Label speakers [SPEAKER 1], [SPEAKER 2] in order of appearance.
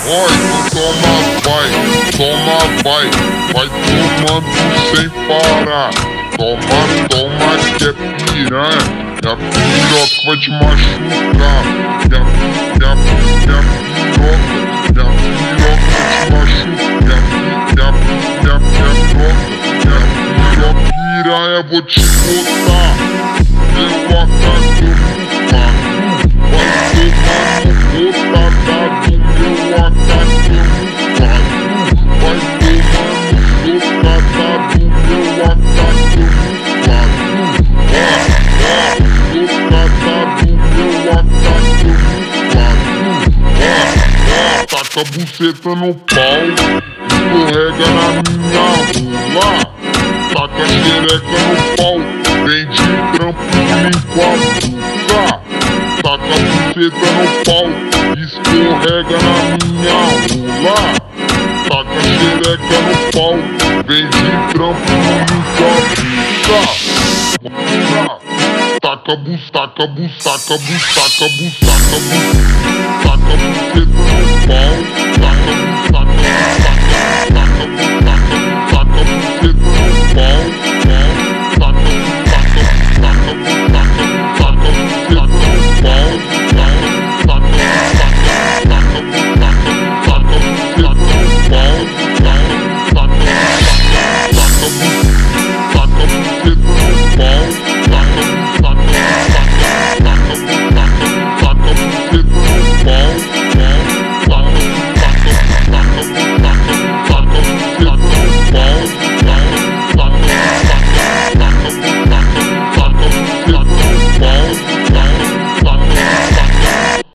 [SPEAKER 1] Vai tomando sem parar. Toma que é piranha. Minha piroca vai te machucar. Minha piroca vai te machucar. Minha piranha vou te botar. Meu acadão no pago. Vai tomando botada do meu acadão no pago. Vai tomando botada do meu acadão no pago. Botada do meu acadão no pago. Taca a buceta no pau, escorrega na minha rola. Taca a xereca no pau, vem de trampolim com a boca. Taca a buceta no pau, escorrega na minha rola. Taca a xereca no pau, vem de trampolim com a boca. Taca a buceta, taca a buceta, taca a buceta.